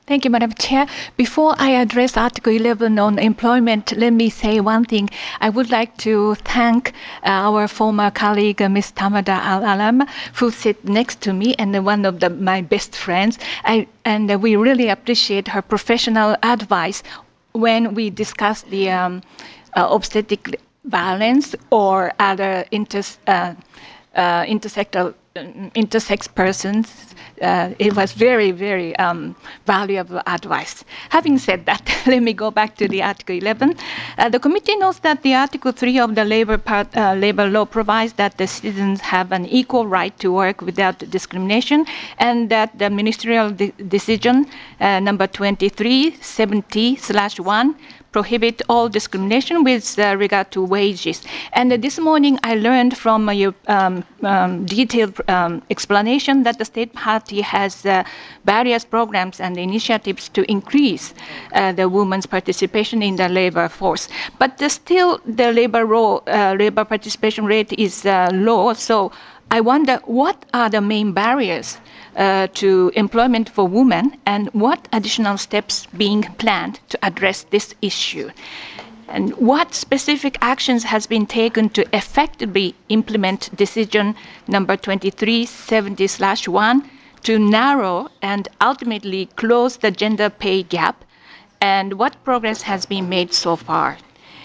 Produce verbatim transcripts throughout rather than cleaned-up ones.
Thank you, Madam Chair. Before I address Article eleven on employment, let me say one thing. I would like to thank uh, our former colleague, uh, Miz Tamada Al-Alam, who sits next to me and uh, one of the, my best friends. I, and uh, we really appreciate her professional advice when we discuss the um, uh, obstetric violence or other inter, uh, uh, intersectal intersex persons. Uh, it was very, very um, valuable advice. Having said that, let me go back to the Article eleven. Uh, the committee notes that the Article three of the labor, part, uh, labor law provides that the citizens have an equal right to work without discrimination, and that the ministerial de decision uh, number twenty-three seventy slash one prohibit all discrimination with uh, regard to wages. And uh, this morning I learned from uh, your um, um, detailed um, explanation that the state party has uh, various programs and initiatives to increase uh, the women's participation in the labor force. But uh, still the labor, role, uh, labor participation rate is uh, low, so I wonder what are the main barriers Uh, to employment for women, and what additional steps being planned to address this issue, and what specific actions has been taken to effectively implement decision number twenty-three seventy slash one to narrow and ultimately close the gender pay gap, and what progress has been made so far.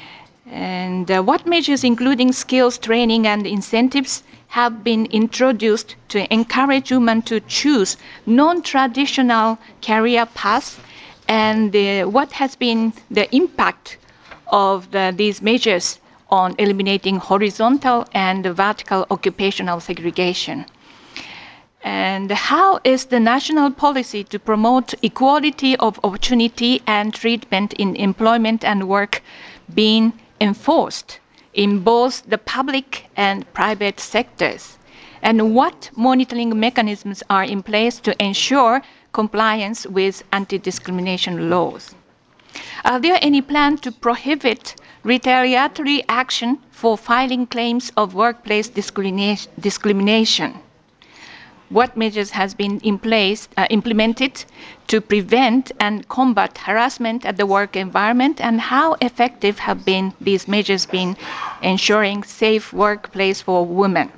And uh, what measures, including skills training and incentives, have been introduced to encourage women to choose non-traditional career paths, and uh, what has been the impact of the, these measures on eliminating horizontal and vertical occupational segregation? And how is the national policy to promote equality of opportunity and treatment in employment and work being enforced in both the public and private sectors? And what monitoring mechanisms are in place to ensure compliance with anti-discrimination laws? Are there any plans to prohibit retaliatory action for filing claims of workplace discrimination? What measures has been in place, uh, implemented to prevent and combat harassment at the work environment, and how effective have been these measures been ensuring safe workplace for women?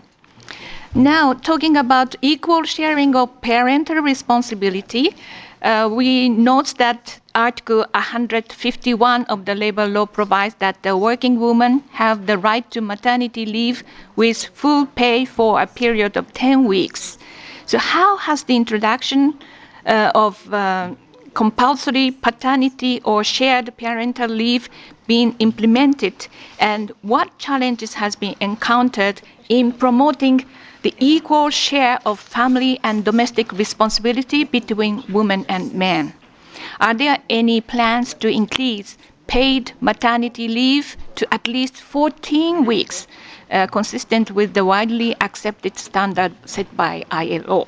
Now, talking about equal sharing of parental responsibility, uh, we note that Article one hundred fifty-one of the labor law provides that the working women have the right to maternity leave with full pay for a period of ten weeks. So how has the introduction uh, of uh, compulsory paternity or shared parental leave been implemented, and what challenges has been encountered in promoting the equal share of family and domestic responsibility between women and men? Are there any plans to increase paid maternity leave to at least fourteen weeks, uh, consistent with the widely accepted standard set by I L O?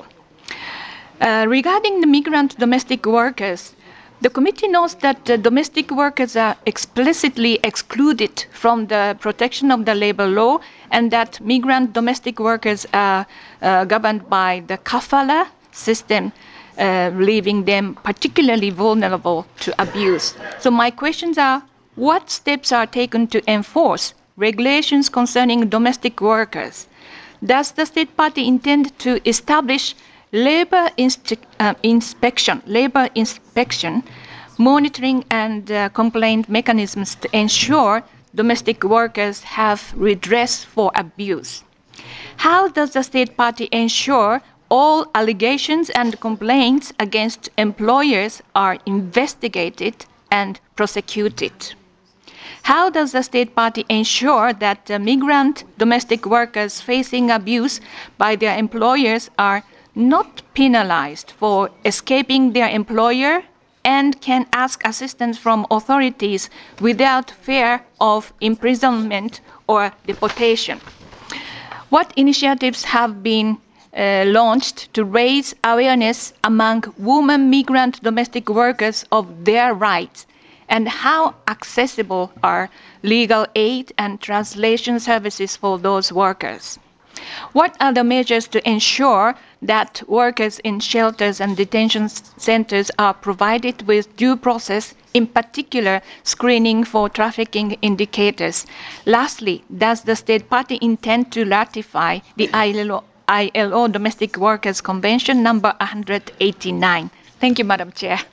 Uh, regarding the migrant domestic workers, the committee notes that uh, domestic workers are explicitly excluded from the protection of the labor law, and that migrant domestic workers are uh, governed by the kafala system, uh, leaving them particularly vulnerable to abuse. So my questions are, what steps are taken to enforce regulations concerning domestic workers? Does the state party intend to establish labor uh, inspection, labor inspection, monitoring and uh, complaint mechanisms to ensure domestic workers have redress for abuse? How does the state party ensure all allegations and complaints against employers are investigated and prosecuted? How does the state party ensure that uh, migrant domestic workers facing abuse by their employers are not penalized for escaping their employer and can ask assistance from authorities without fear of imprisonment or deportation? What initiatives have been uh, launched to raise awareness among women migrant domestic workers of their rights, and how accessible are legal aid and translation services for those workers? What are the measures to ensure that workers in shelters and detention centers are provided with due process, in particular screening for trafficking indicators? Lastly, does the state party intend to ratify the I L O, I L O Domestic Workers Convention number one hundred eighty-nine? Thank you, Madam Chair.